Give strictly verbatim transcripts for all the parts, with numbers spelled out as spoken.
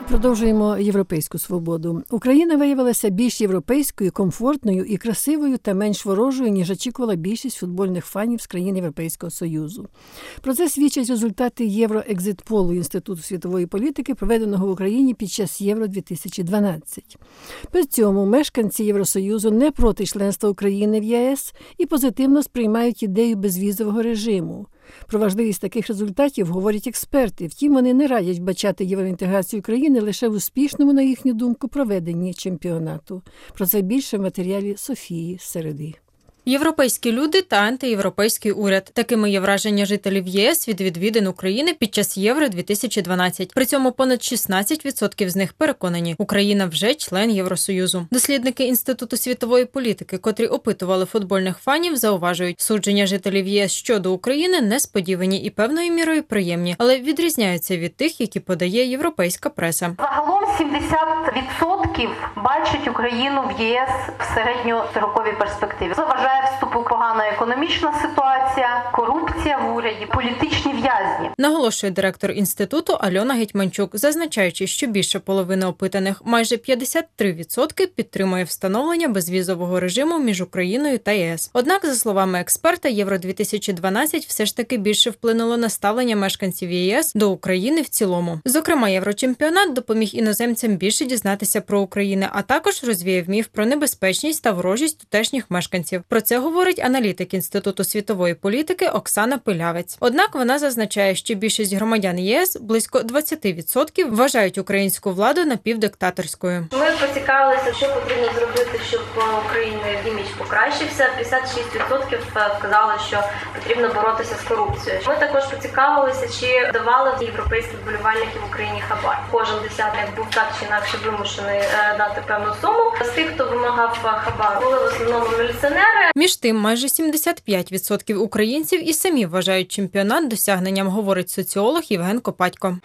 Продовжуємо європейську свободу. Україна виявилася більш європейською, комфортною і красивою та менш ворожою, ніж очікувала більшість футбольних фанів з країн Європейського Союзу. Про це свідчать результати Євроекзит-полу Інституту світової політики, проведеного в Україні під час Євро дві тисячі дванадцять. При цьому мешканці Євросоюзу не проти членства України в ЄС і позитивно сприймають ідею безвізового режиму. Про важливість таких результатів говорять експерти, втім вони не радять вбачати євроінтеграцію країни лише в успішному, на їхню думку, проведенні чемпіонату. Про це більше в матеріалі Софії Середи. Європейські люди та антиєвропейський уряд. Такими є враження жителів ЄС від відвідин України під час Євро дві тисячі дванадцять. При цьому понад шістнадцять відсотків з них переконані, Україна вже член Євросоюзу. Дослідники Інституту світової політики, котрі опитували футбольних фанів, зауважують, судження жителів ЄС щодо України несподівані і певною мірою приємні, але відрізняються від тих, які подає європейська преса. Загалом сімдесят відсотків бачать Україну в ЄС в середньостроковій перспективі. Заважає вступу погана економічна ситуація, корупція в уряді, політичні в'язні. Наголошує директор інституту Альона Гетьманчук, зазначаючи, що більше половини опитаних, майже п'ятдесят три відсотки, підтримує встановлення безвізового режиму між Україною та ЄС. Однак, за словами експерта, Євро дві тисячі дванадцять все ж таки більше вплинуло на ставлення мешканців ЄС до України в цілому. Зокрема, єврочемпіонат допоміг іноземцям більше дізнатися про Україну, а також розвіяв міф про небезпечність та ворожість тутешніх мешканців. Про це говорить аналітик Інституту світової політики Оксана Пилявець. Однак вона зазначає, що більшість громадян ЄС, близько двадцять відсотків, вважають українську владу напівдиктаторською. Ми поцікавилися, що потрібно зробити, щоб у України імідж покращився. п'ятдесят шість відсотків сказали, що потрібно боротися з корупцією. Ми також поцікавилися, чи давали європейські вболівальники в Україні хабар. Кожен десятник був так чи інакше вимушений дати певну суму. З тих, хто вимагав хабар, були в основному міліціонери. Між тим, майже сімдесят п'ять відсотків українців і самі вважають чемпіонат досягненням, говорить соціолог Євген Копатько.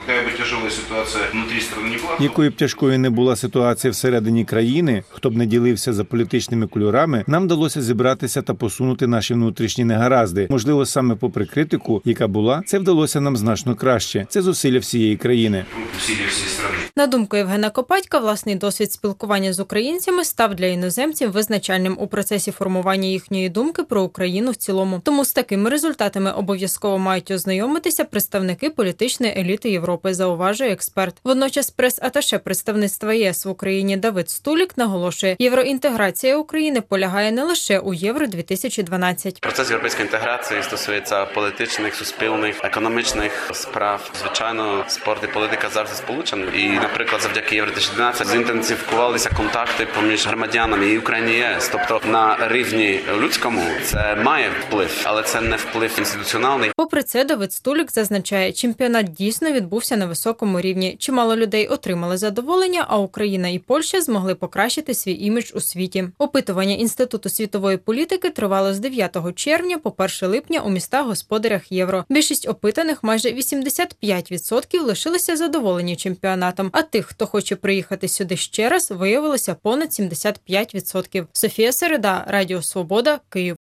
Якою б тяжкою не була ситуація всередині країни, хто б не ділився за політичними кольорами, нам вдалося зібратися та посунути наші внутрішні негаразди. Можливо, саме попри критику, яка була, це вдалося нам значно краще. Це зусилля всієї країни. На думку Євгена Копатька, власний досвід спілкування з українцями став для іноземців визначальним у процесі формування їхньої думки про Україну в цілому. Тому з такими результатами обов'язково мають ознайомитися представники політичної еліти Європи, зауважує експерт. Водночас прес-аташе представництва ЄС в Україні Давид Стулік наголошує, євроінтеграція України полягає не лише у Євро дві тисячі дванадцять. Процес європейської інтеграції стосується політичних, суспільних, економічних справ. Звичайно, спорт і політика завжди сполучені. І, наприклад, завдяки Євро дві тисячі дванадцять зінтенсифікувалися контакти поміж громадянами і України і ЄС. Тобто на рівні людському це має вплив, але це не вплив інституціональний. Попри це, Давид Стулік зазначає, чемпіонат дійсно відбувся на високому рівні. Чимало людей отримали задоволення, а Україна і Польща змогли покращити свій імідж у світі. Опитування Інституту світової політики тривало з дев'ятого червня по перше липня у містах-господарях Євро. Більшість опитаних, майже вісімдесят п'ять відсотків, лишилися задоволені чемпіонатом, а тих, хто хоче приїхати сюди ще раз, виявилося понад сімдесят п'ять відсотків. Софія Середа, Радіо Свобода, Київ.